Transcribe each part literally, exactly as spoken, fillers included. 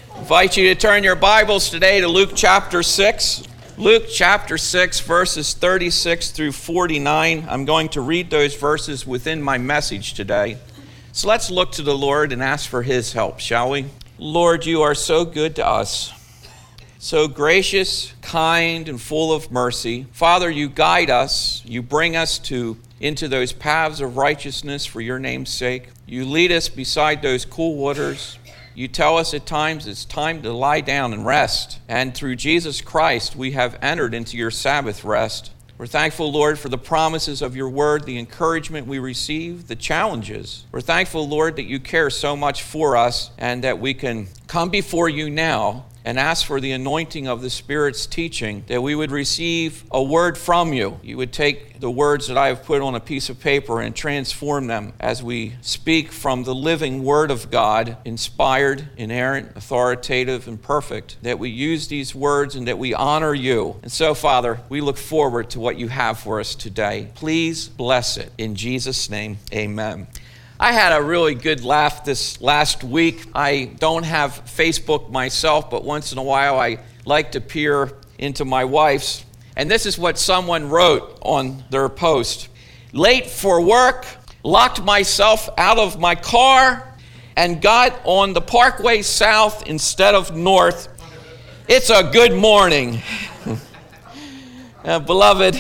I invite you to turn your Bibles today to Luke chapter six. Luke chapter six, verses thirty-six through forty-nine. I'm going to read those verses within my message today. So let's look to the Lord and ask for His help, shall we? Lord, you are so good to us, so gracious, kind, and full of mercy. Father, you guide us. You bring us to into those paths of righteousness for your name's sake. You lead us beside those cool waters. You tell us at times it's time to lie down and rest. And through Jesus Christ, we have entered into your Sabbath rest. We're thankful, Lord, for the promises of your word, the encouragement we receive, the challenges. We're thankful, Lord, that you care so much for us and that we can come before you now and ask for the anointing of the Spirit's teaching, that we would receive a word from you. You would take the words that I have put on a piece of paper and transform them as we speak from the living Word of God, inspired, inerrant, authoritative, and perfect, that we use these words and that we honor you. And so, Father, we look forward to what you have for us today. Please bless it. In Jesus' name, amen. I had a really good laugh this last week. I don't have Facebook myself, but once in a while I like to peer into my wife's. And this is what someone wrote on their post. Late for work, locked myself out of my car, and got on the Parkway South instead of North. It's a good morning. uh, beloved,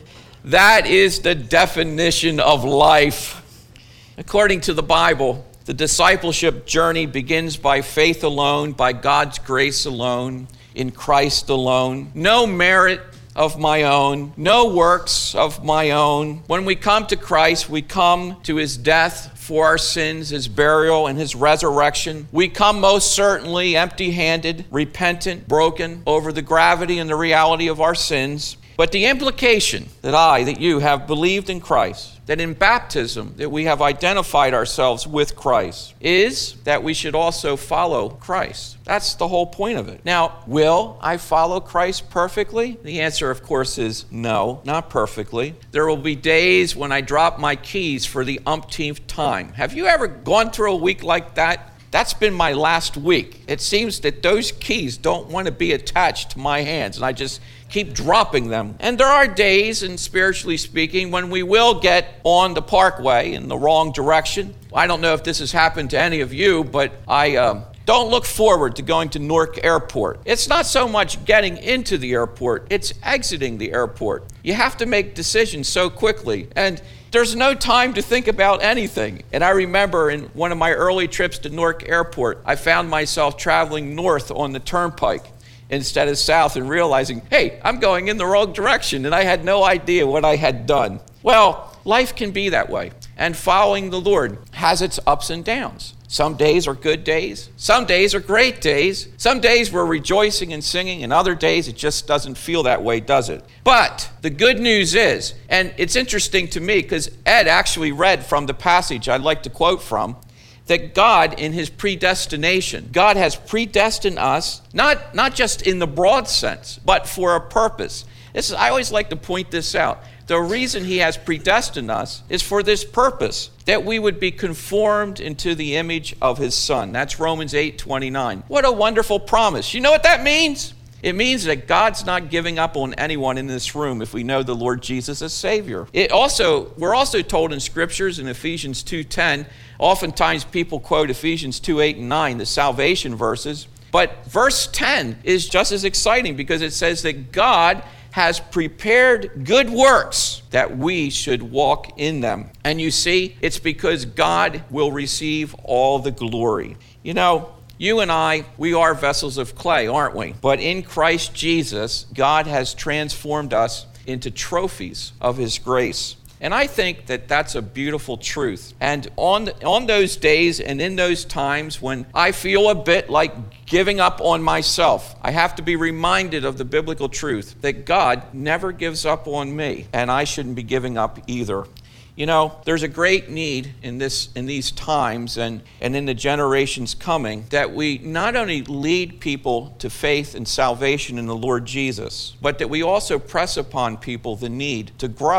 that is the definition of life. According to the Bible, the discipleship journey begins by faith alone, by God's grace alone, in Christ alone. No merit of my own, no works of my own. When we come to Christ, we come to his death for our sins, his burial, and his resurrection. We come most certainly empty-handed, repentant, broken over the gravity and the reality of our sins. But the implication that I, that you have believed in Christ, that in baptism that we have identified ourselves with Christ, is that we should also follow Christ. That's the whole point of it. Now, will I follow Christ perfectly? The answer, of course, is no, not perfectly. There will be days when I drop my keys for the umpteenth time. Have you ever gone through a week like that? That's been my last week. It seems that those keys don't want to be attached to my hands, and I just keep dropping them. And there are days, and spiritually speaking, when we will get on the parkway in the wrong direction. I don't know if this has happened to any of you, but I uh, don't look forward to going to Newark Airport. It's not so much getting into the airport, it's exiting the airport. You have to make decisions so quickly, and there's no time to think about anything. And I remember in one of my early trips to Newark Airport, I found myself traveling north on the turnpike instead of south and realizing, hey, I'm going in the wrong direction, and I had no idea what I had done. Well, life can be that way, and following the Lord has its ups and downs. Some days are good days. Some days are great days. Some days we're rejoicing and singing, and other days it just doesn't feel that way, does it? But the good news is, and it's interesting to me because Ed actually read from the passage I'd like to quote from, that God in his predestination, God has predestined us, not, not just in the broad sense, but for a purpose. This is, I always like to point this out. The reason he has predestined us is for this purpose, that we would be conformed into the image of his Son. That's Romans eight twenty-nine. What a wonderful promise. You know what that means? It means that God's not giving up on anyone in this room if we know the Lord Jesus as Savior. It also, we're also told in scriptures in Ephesians two ten, oftentimes people quote Ephesians two eight and nine, the salvation verses, but verse ten is just as exciting because it says that God has prepared good works that we should walk in them. And you see, it's because God will receive all the glory. You know, you and I, we are vessels of clay, aren't we? But in Christ Jesus, God has transformed us into trophies of his grace. And I think that that's a beautiful truth. And on on those days and in those times when I feel a bit like giving up on myself, I have to be reminded of the biblical truth that God never gives up on me, and I shouldn't be giving up either. You know, there's a great need in this in these times and, and in the generations coming that we not only lead people to faith and salvation in the Lord Jesus, but that we also press upon people the need to grow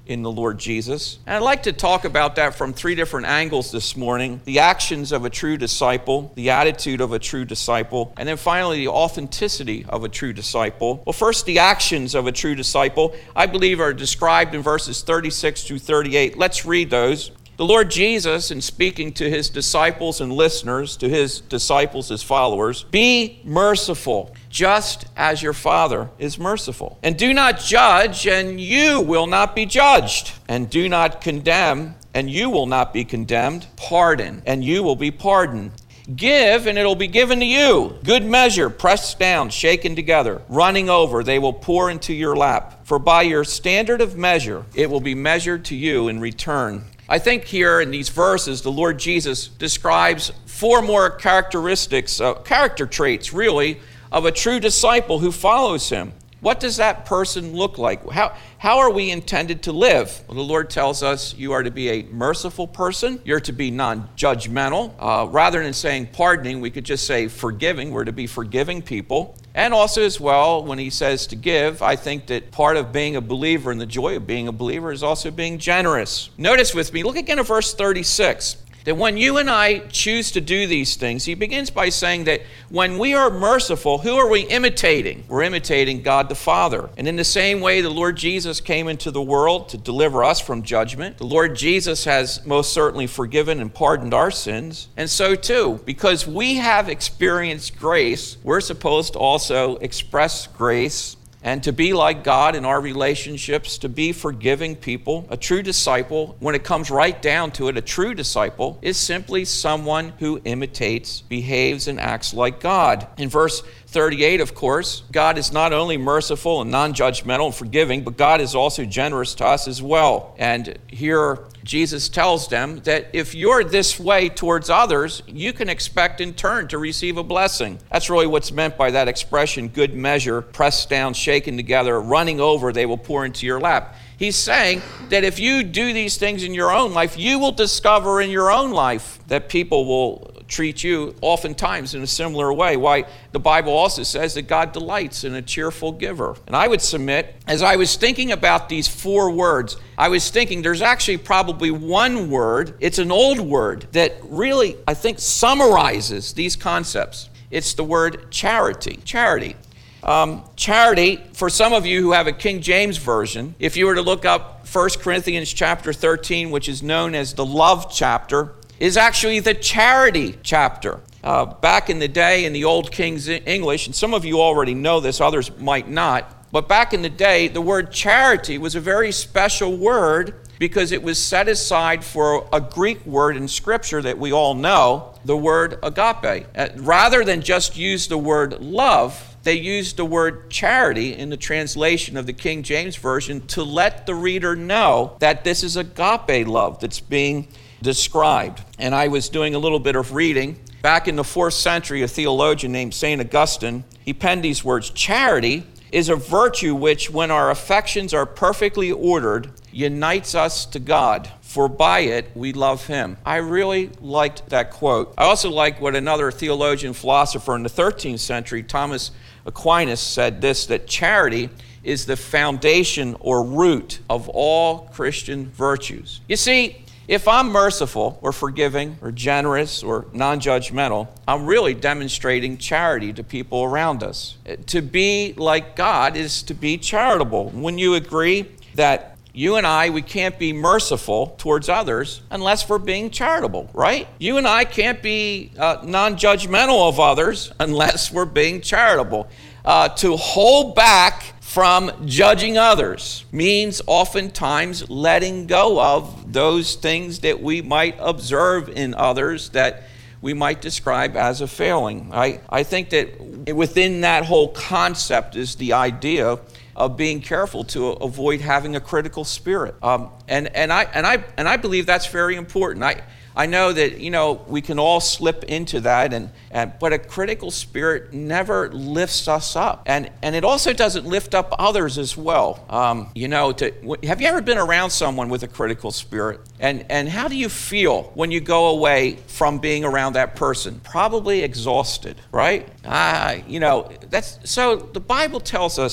in the Lord Jesus. And I'd like to talk about that from three different angles this morning: the actions of a true disciple, the attitude of a true disciple, and then finally the authenticity of a true disciple. Well, first, the actions of a true disciple, I believe, are described in verses thirty-six through thirty-eight. Let's read those. The Lord Jesus, in speaking to his disciples and listeners, to his disciples, his followers, "Be merciful, just as your Father is merciful. And do not judge, and you will not be judged. And do not condemn, and you will not be condemned. Pardon, and you will be pardoned. Give, and it'll be given to you. Good measure, pressed down, shaken together, running over, they will pour into your lap. For by your standard of measure, it will be measured to you in return." I think here in these verses, the Lord Jesus describes four more characteristics, uh, character traits, really, of a true disciple who follows him. What does that person look like? How, how are we intended to live? Well, the Lord tells us you are to be a merciful person. You're to be non-judgmental. Uh, rather than saying pardoning, we could just say forgiving. We're to be forgiving people. And also as well, when he says to give, I think that part of being a believer and the joy of being a believer is also being generous. Notice with me, look again at verse thirty-six. That when you and I choose to do these things, he begins by saying that when we are merciful, who are we imitating? We're imitating God the Father. And in the same way the Lord Jesus came into the world to deliver us from judgment, the Lord Jesus has most certainly forgiven and pardoned our sins. And so too, because we have experienced grace, we're supposed to also express grace and to be like God in our relationships, to be forgiving people. A true disciple, when it comes right down to it, a true disciple is simply someone who imitates, behaves, and acts like God. In verse thirty-eight, of course, God is not only merciful and non-judgmental and forgiving, but God is also generous to us as well. And here Jesus tells them that if you're this way towards others, you can expect in turn to receive a blessing. That's really what's meant by that expression, good measure, pressed down, shaken together, running over, they will pour into your lap. He's saying that if you do these things in your own life, you will discover in your own life that people will treat you oftentimes in a similar way. Why the Bible also says that God delights in a cheerful giver. And I would submit, as I was thinking about these four words, I was thinking there's actually probably one word, it's an old word, that really, I think, summarizes these concepts. It's the word charity. Charity. Um, charity, for some of you who have a King James version, if you were to look up First Corinthians chapter thirteen, which is known as the love chapter, is actually the charity chapter. Uh, back in the day in the old King's English, and some of you already know this, others might not, but back in the day, the word charity was a very special word because it was set aside for a Greek word in Scripture that we all know, the word agape. Uh, rather than just use the word love, they used the word charity in the translation of the King James Version to let the reader know that this is agape love that's being described. And I was doing a little bit of reading. Back in the fourth century, a theologian named Saint Augustine, he penned these words: charity is a virtue which, when our affections are perfectly ordered, unites us to God, for by it we love him. I really liked that quote. I also like what another theologian philosopher in the thirteenth century, Thomas Aquinas, said this, that charity is the foundation or root of all Christian virtues. You see, if I'm merciful or forgiving or generous or non-judgmental, I'm really demonstrating charity to people around us. To be like God is to be charitable. Wouldn't you agree that you and I, we can't be merciful towards others unless we're being charitable, right? You and I can't be uh, non-judgmental of others unless we're being charitable. Uh, to hold back from judging others means oftentimes letting go of those things that we might observe in others that we might describe as a failing. I, I think that within that whole concept is the idea of being careful to avoid having a critical spirit. Um, and, and, I, and, I, and I believe that's very important. I, I know that, you know, we can all slip into that, and, and but a critical spirit never lifts us up. And, and it also doesn't lift up others as well. Um, you know, to, have you ever been around someone with a critical spirit? And, and how do you feel when you go away from being around that person? Probably exhausted, right? Ah, you know, that's so the Bible tells us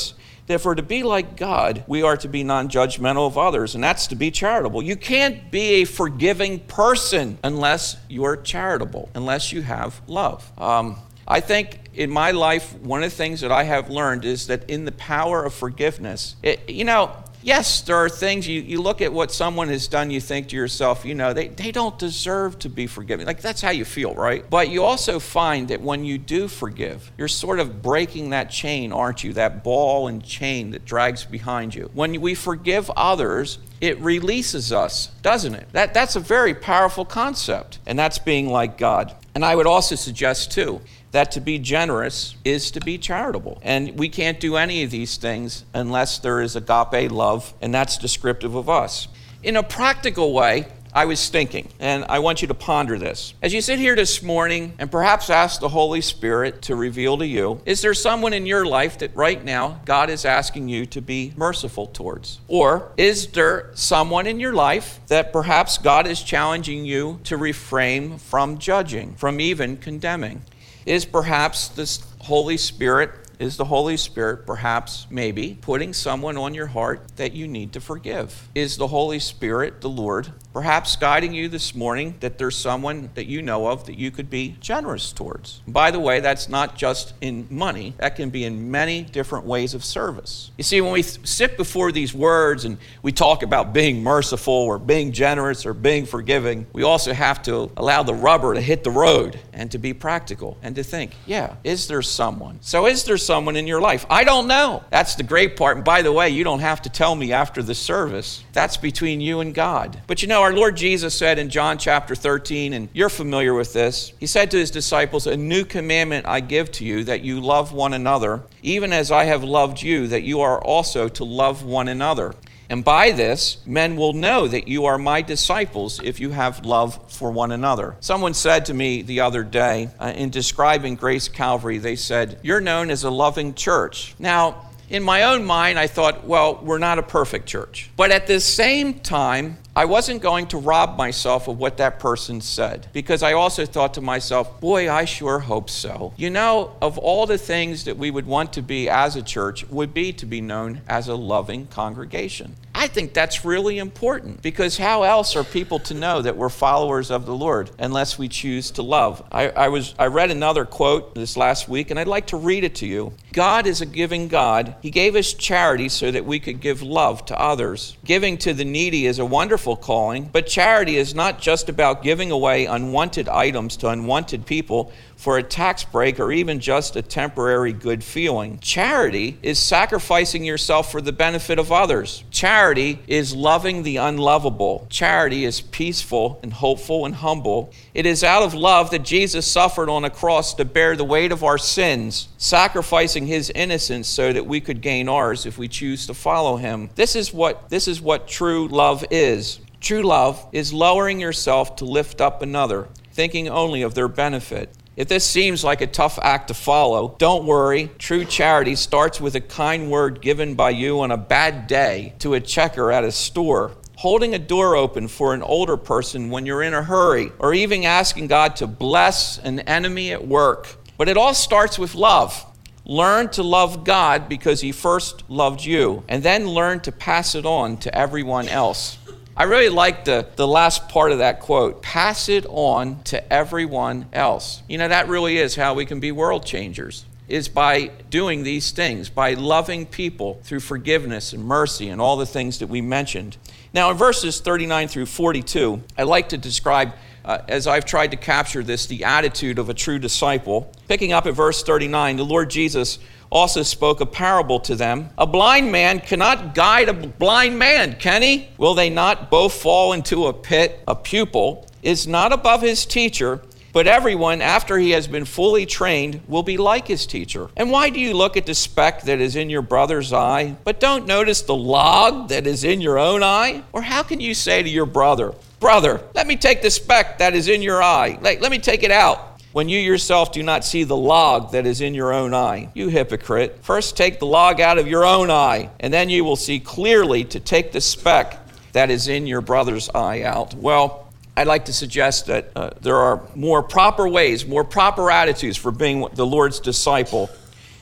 that for to be like God, we are to be non-judgmental of others, and that's to be charitable. You can't be a forgiving person unless you're charitable, unless you have love. Um, I think in my life, one of the things that I have learned is that in the power of forgiveness, it, you know, yes, there are things, you, you look at what someone has done, you think to yourself, you know, they, they don't deserve to be forgiven. Like, that's how you feel, right? But you also find that when you do forgive, you're sort of breaking that chain, aren't you? That ball and chain that drags behind you. When we forgive others, it releases us, doesn't it? That, that's a very powerful concept, and that's being like God. And I would also suggest, too, that to be generous is to be charitable. And we can't do any of these things unless there is agape love, and that's descriptive of us. In a practical way, I was thinking, and I want you to ponder this. As you sit here this morning and perhaps ask the Holy Spirit to reveal to you, is there someone in your life that right now God is asking you to be merciful towards? Or is there someone in your life that perhaps God is challenging you to refrain from judging, from even condemning? Is perhaps this Holy Spirit, is the Holy Spirit perhaps, maybe, putting someone on your heart that you need to forgive? Is the Holy Spirit, the Lord, perhaps guiding you this morning that there's someone that you know of that you could be generous towards? By the way, that's not just in money. That can be in many different ways of service. You see, when we sit before these words and we talk about being merciful or being generous or being forgiving, we also have to allow the rubber to hit the road and to be practical and to think, yeah, is there someone? So is there someone in your life? I don't know. That's the great part. And by the way, you don't have to tell me after the service. That's between you and God. But you know, our Lord Jesus said in John chapter thirteen, and you're familiar with this, he said to his disciples, "A new commandment I give to you, that you love one another, even as I have loved you, that you are also to love one another. And by this, men will know that you are my disciples if you have love for one another." Someone said to me the other day, uh, in describing Grace Calvary, they said, "You're known as a loving church." Now, in my own mind, I thought, well, we're not a perfect church. But at the same time, I wasn't going to rob myself of what that person said, because I also thought to myself, boy, I sure hope so. You know, of all the things that we would want to be as a church would be to be known as a loving congregation. I think that's really important, because how else are people to know that we're followers of the Lord unless we choose to love? I, I was I read another quote this last week, and I'd like to read it to you. God is a giving God. He gave us charity so that we could give love to others. Giving to the needy is a wonderful calling, but charity is not just about giving away unwanted items to unwanted people for a tax break or even just a temporary good feeling. Charity is sacrificing yourself for the benefit of others. Charity is loving the unlovable. Charity is peaceful and hopeful and humble. It is out of love that Jesus suffered on a cross to bear the weight of our sins, sacrificing his innocence so that we could gain ours if we choose to follow him. This is what this is what true love is. True love is lowering yourself to lift up another, thinking only of their benefit. If this seems like a tough act to follow, don't worry. True charity starts with a kind word given by you on a bad day to a checker at a store, holding a door open for an older person when you're in a hurry, or even asking God to bless an enemy at work. But it all starts with love. Learn to love God because he first loved you, and then learn to pass it on to everyone else. I really like the, the last part of that quote. Pass it on to everyone else. You know, that really is how we can be world changers, is by doing these things, by loving people through forgiveness and mercy and all the things that we mentioned. Now, in verses thirty-nine through forty-two, I like to describe, uh, as I've tried to capture this, the attitude of a true disciple. Picking up at verse thirty-nine, the Lord Jesus also spoke a parable to them. A blind man cannot guide a blind man, can he? Will they not both fall into a pit? A pupil is not above his teacher, but everyone, after he has been fully trained, will be like his teacher. And why do you look at the speck that is in your brother's eye, but don't notice the log that is in your own eye? Or how can you say to your brother, "Brother, let me take the speck that is in your eye. Let, let me take it out," when you yourself do not see the log that is in your own eye? You hypocrite. First take the log out of your own eye, and then you will see clearly to take the speck that is in your brother's eye out. Well, I'd like to suggest that uh, there are more proper ways, more proper attitudes for being the Lord's disciple.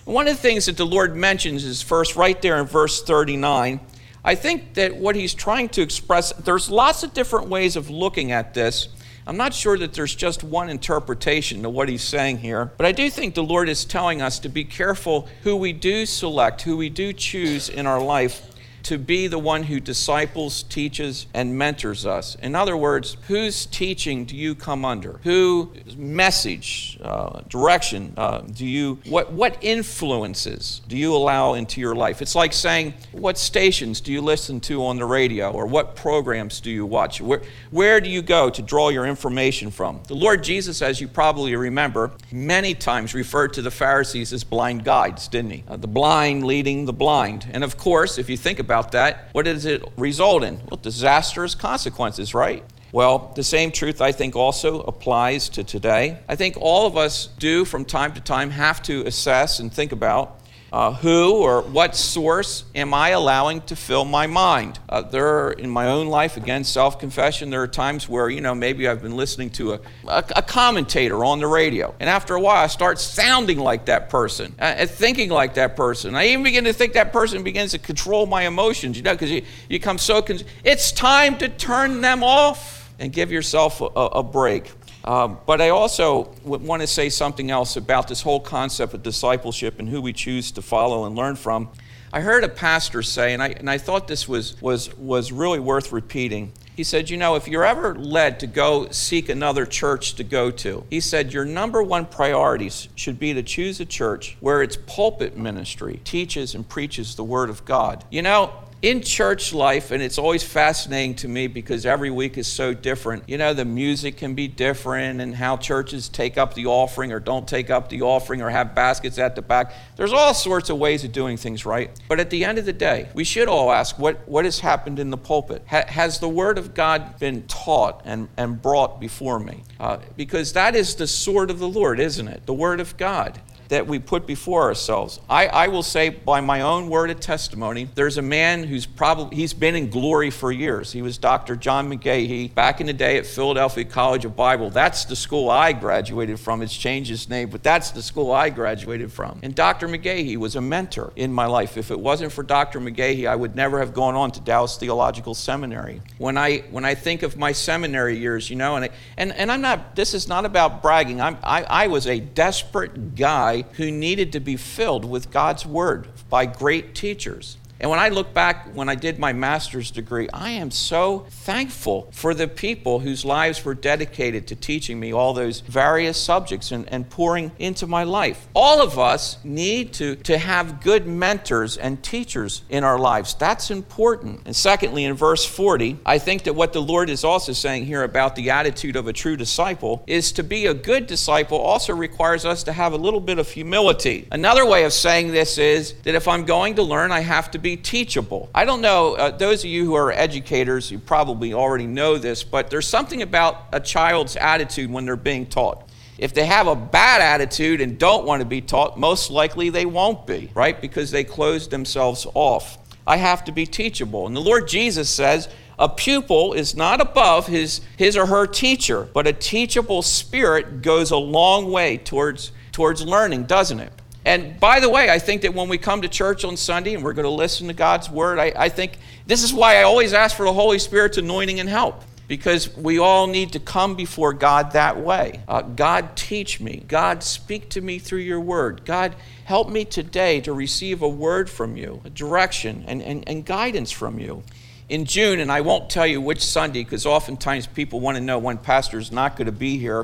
One of the things that the Lord mentions is first right there in verse thirty-nine. I think that what he's trying to express, there's lots of different ways of looking at this. I'm not sure that there's just one interpretation to what he's saying here, but I do think the Lord is telling us to be careful who we do select, who we do choose in our life to be the one who disciples, teaches, and mentors us. In other words, whose teaching do you come under? Whose message, uh, direction uh, do you, what, what influences do you allow into your life? It's like saying, what stations do you listen to on the radio, or what programs do you watch? Where, where do you go to draw your information from? The Lord Jesus, as you probably remember, many times referred to the Pharisees as blind guides, didn't he? Uh, the blind leading the blind. And of course, if you think about about that, what does it result in? Well, disastrous consequences, right? Well, the same truth I think also applies to today. I think all of us do from time to time have to assess and think about Uh, who or what source am I allowing to fill my mind? Uh, there are, in my own life, again, self-confession, there are times where, you know, maybe I've been listening to a, a, a commentator on the radio, and after a while I start sounding like that person, uh, and thinking like that person. I even begin to think that person begins to control my emotions, you know, because you, you become so, con- it's time to turn them off and give yourself a, a break. Um, but I also want to say something else about this whole concept of discipleship and who we choose to follow and learn from. I heard a pastor say, and I and I thought this was was was really worth repeating. He said, you know, if you're ever led to go seek another church to go to, he said your number one priorities should be to choose a church where its pulpit ministry teaches and preaches the Word of God. You know, in church life, and it's always fascinating to me because every week is so different. You know, the music can be different, and how churches take up the offering or don't take up the offering or have baskets at the back. There's all sorts of ways of doing things, right? But at the end of the day, we should all ask, what, what has happened in the pulpit? Ha- has the Word of God been taught and, and brought before me? Uh, because that is the sword of the Lord, isn't it? The Word of God that we put before ourselves. I, I will say by my own word of testimony, there's a man who's probably, he's been in glory for years. He was Doctor John McGahee back in the day at Philadelphia College of Bible. That's the school I graduated from. It's changed its name, but that's the school I graduated from. And Doctor McGahee was a mentor in my life. If it wasn't for Doctor McGahee, I would never have gone on to Dallas Theological Seminary. When I when I think of my seminary years, you know, and I, and, and I'm not, this is not about bragging. I'm, I, I was a desperate guy who needed to be filled with God's Word by great teachers. And when I look back, when I did my master's degree, I am so thankful for the people whose lives were dedicated to teaching me all those various subjects and, and pouring into my life. All of us need to, to have good mentors and teachers in our lives. That's important. And secondly, in verse forty, I think that what the Lord is also saying here about the attitude of a true disciple is to be a good disciple also requires us to have a little bit of humility. Another way of saying this is that if I'm going to learn, I have to be teachable. I don't know, uh, those of you who are educators, you probably already know this, but there's something about a child's attitude when they're being taught. If they have a bad attitude and don't want to be taught, most likely they won't be, right? Because they close themselves off. I have to be teachable. And the Lord Jesus says, a pupil is not above his, his or her teacher, but a teachable spirit goes a long way towards, towards learning, doesn't it? And by the way, I think that when we come to church on Sunday and we're going to listen to God's Word, I, I think this is why I always ask for the Holy Spirit's anointing and help. Because we all need to come before God that way. Uh, God, teach me. God, speak to me through your Word. God, help me today to receive a word from you, a direction and, and, and guidance from you. In June, and I won't tell you which Sunday, because oftentimes people want to know when pastor's not going to be here.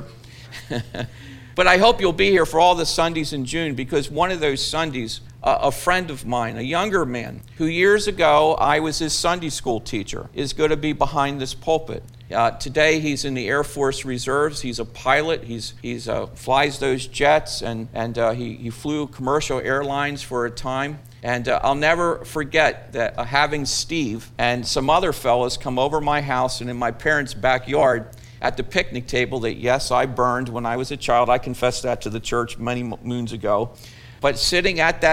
But I hope you'll be here for all the Sundays in June, because one of those Sundays, uh, a friend of mine, a younger man, who years ago I was his Sunday school teacher, is going to be behind this pulpit. Uh, today he's in the Air Force Reserves. He's a pilot. He's he's uh, flies those jets, and and uh, he he flew commercial airlines for a time. And uh, I'll never forget that uh, having Steve and some other fellows come over my house and in my parents' backyard at the picnic table that, yes, I burned when I was a child. I confessed that to the church many moons ago. But sitting at that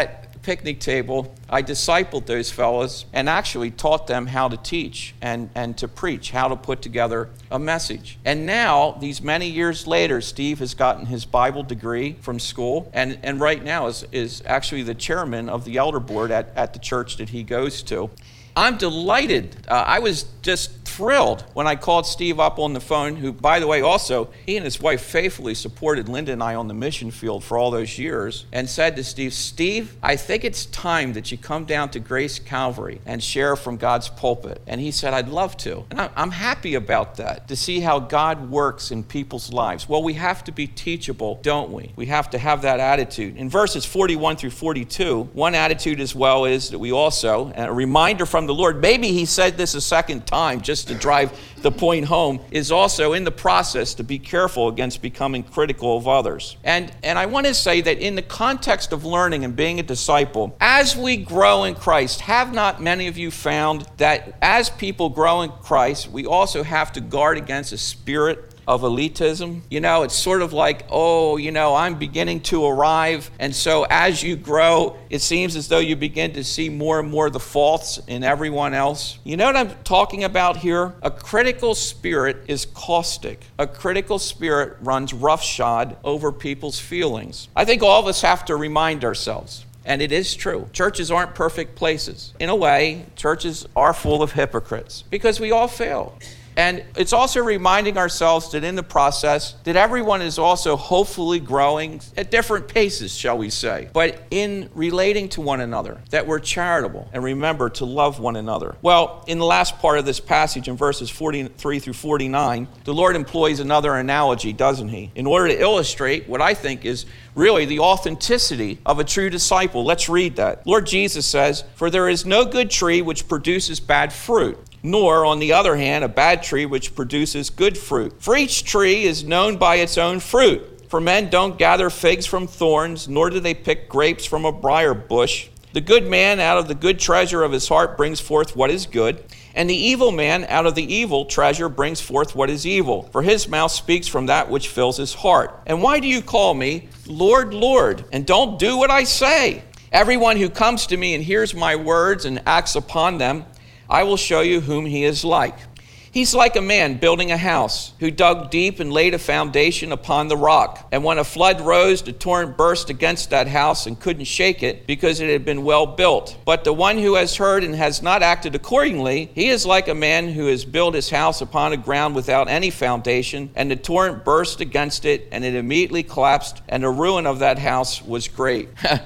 picnic table, I discipled those fellows and actually taught them how to teach and, and to preach, how to put together a message. And now, these many years later, Steve has gotten his Bible degree from school and, and right now is, is actually the chairman of the elder board at, at the church that he goes to. I'm delighted. Uh, I was just thrilled when I called Steve up on the phone, who, by the way, also, he and his wife faithfully supported Linda and I on the mission field for all those years, and said to Steve, Steve, I think it's time that you come down to Grace Calvary and share from God's pulpit. And he said, I'd love to. And I'm happy about that, to see how God works in people's lives. Well, we have to be teachable, don't we? We have to have that attitude. In verses forty-one through forty-two, one attitude as well is that we also, a reminder from the Lord, maybe he said this a second time just to drive the point home, is also in the process to be careful against becoming critical of others. And, and I want to say that in the context of learning and being a disciple, as we grow in Christ, have not many of you found that as people grow in Christ, we also have to guard against a spirit of elitism? You know, it's sort of like, oh, you know, I'm beginning to arrive. And so as you grow, it seems as though you begin to see more and more the faults in everyone else. You know what I'm talking about here? A critical spirit is caustic. A critical spirit runs roughshod over people's feelings. I think all of us have to remind ourselves. And it is true. Churches aren't perfect places. In a way, churches are full of hypocrites because we all fail. And it's also reminding ourselves that in the process, that everyone is also hopefully growing at different paces, shall we say, but in relating to one another, that we're charitable and remember to love one another. Well, in the last part of this passage, in verses forty-three through forty-nine, the Lord employs another analogy, doesn't he? In order to illustrate what I think is really the authenticity of a true disciple. Let's read that. Lord Jesus says, "For there is no good tree which produces bad fruit, nor, on the other hand, a bad tree which produces good fruit. For each tree is known by its own fruit. For men don't gather figs from thorns, nor do they pick grapes from a briar bush. The good man out of the good treasure of his heart brings forth what is good, and the evil man out of the evil treasure brings forth what is evil. For his mouth speaks from that which fills his heart. And why do you call me Lord, Lord, and don't do what I say? Everyone who comes to me and hears my words and acts upon them, I will show you whom he is like. He's like a man building a house who dug deep and laid a foundation upon the rock. And when a flood rose, the torrent burst against that house and couldn't shake it because it had been well built. But the one who has heard and has not acted accordingly, he is like a man who has built his house upon a ground without any foundation, and the torrent burst against it, and it immediately collapsed, and the ruin of that house was great." I'm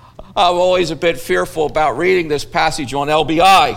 always a bit fearful about reading this passage on L B I.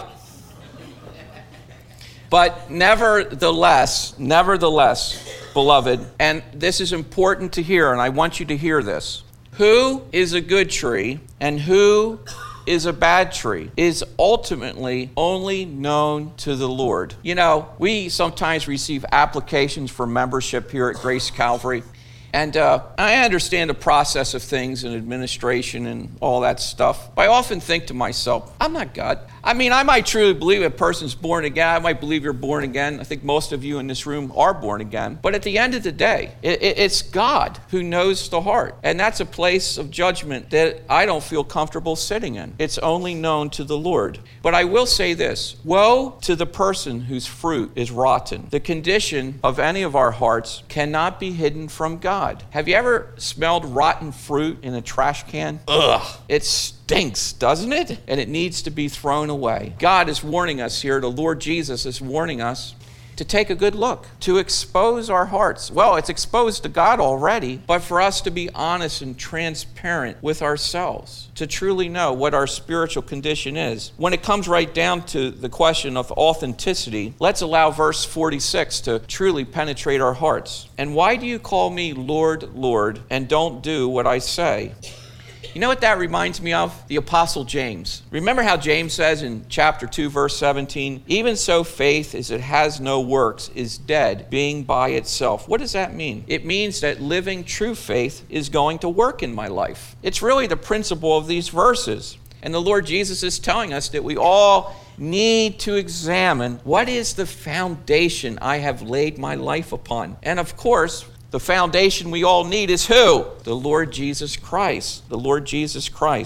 But nevertheless, nevertheless, beloved, and this is important to hear, and I want you to hear this. Who is a good tree and who is a bad tree is ultimately only known to the Lord. You know, we sometimes receive applications for membership here at Grace Calvary. And uh, I understand the process of things and administration and all that stuff. But I often think to myself, I'm not God. I mean, I might truly believe a person's born again. I might believe you're born again. I think most of you in this room are born again. But at the end of the day, it, it, it's God who knows the heart. And that's a place of judgment that I don't feel comfortable sitting in. It's only known to the Lord. But I will say this, woe to the person whose fruit is rotten. The condition of any of our hearts cannot be hidden from God. Have you ever smelled rotten fruit in a trash can? Ugh, it stinks, doesn't it? And it needs to be thrown away. God is warning us here. The Lord Jesus is warning us to take a good look, to expose our hearts. Well, it's exposed to God already, but for us to be honest and transparent with ourselves, to truly know what our spiritual condition is. When it comes right down to the question of authenticity, let's allow verse forty-six to truly penetrate our hearts. And why do you call me Lord, Lord, and don't do what I say? You know what that reminds me of? The Apostle James. Remember how James says in chapter two, verse seventeen, even so faith as it has no works is dead, being by itself. What does that mean? It means that living true faith is going to work in my life. It's really the principle of these verses. And the Lord Jesus is telling us that we all need to examine what is the foundation I have laid my life upon. And of course, the foundation we all need is who? The Lord Jesus Christ. The Lord Jesus Christ.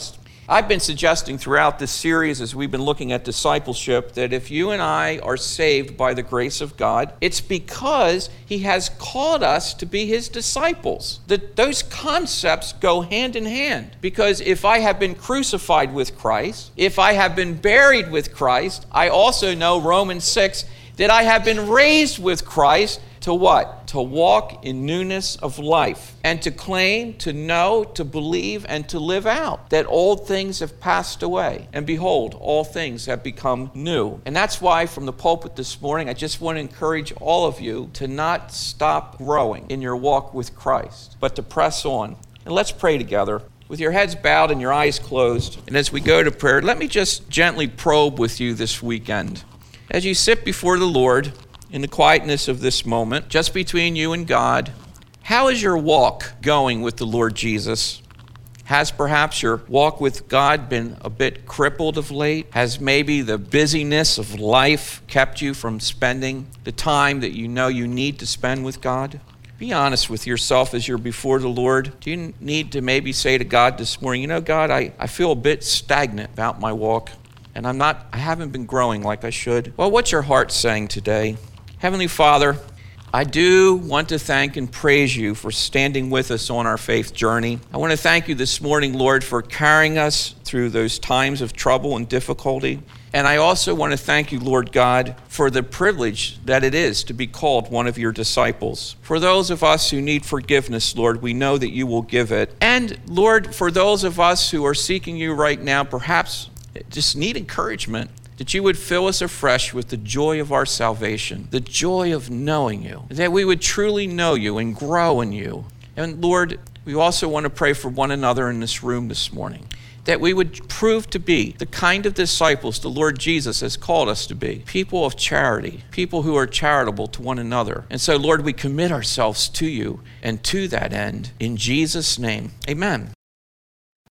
I've been suggesting throughout this series as we've been looking at discipleship that if you and I are saved by the grace of God, it's because he has called us to be his disciples. That those concepts go hand in hand. Because if I have been crucified with Christ, if I have been buried with Christ, I also know Romans six that I have been raised with Christ to what? To walk in newness of life and to claim, to know, to believe, and to live out that old things have passed away. And behold, all things have become new. And that's why from the pulpit this morning, I just want to encourage all of you to not stop growing in your walk with Christ, but to press on. And let's pray together. With your heads bowed and your eyes closed. And as we go to prayer, let me just gently probe with you this weekend. As you sit before the Lord, in the quietness of this moment, just between you and God, how is your walk going with the Lord Jesus? Has perhaps your walk with God been a bit crippled of late? Has maybe the busyness of life kept you from spending the time that you know you need to spend with God? Be honest with yourself as you're before the Lord. Do you need to maybe say to God this morning, you know, God, I, I feel a bit stagnant about my walk, and I'm not, I haven't been growing like I should. Well, what's your heart saying today? Heavenly Father, I do want to thank and praise you for standing with us on our faith journey. I want to thank you this morning, Lord, for carrying us through those times of trouble and difficulty. And I also want to thank you, Lord God, for the privilege that it is to be called one of your disciples. For those of us who need forgiveness, Lord, we know that you will give it. And Lord, for those of us who are seeking you right now, perhaps just need encouragement, that you would fill us afresh with the joy of our salvation, the joy of knowing you, that we would truly know you and grow in you. And Lord, we also want to pray for one another in this room this morning, that we would prove to be the kind of disciples the Lord Jesus has called us to be, people of charity, people who are charitable to one another. And so, Lord, we commit ourselves to you and to that end. In Jesus' name, amen.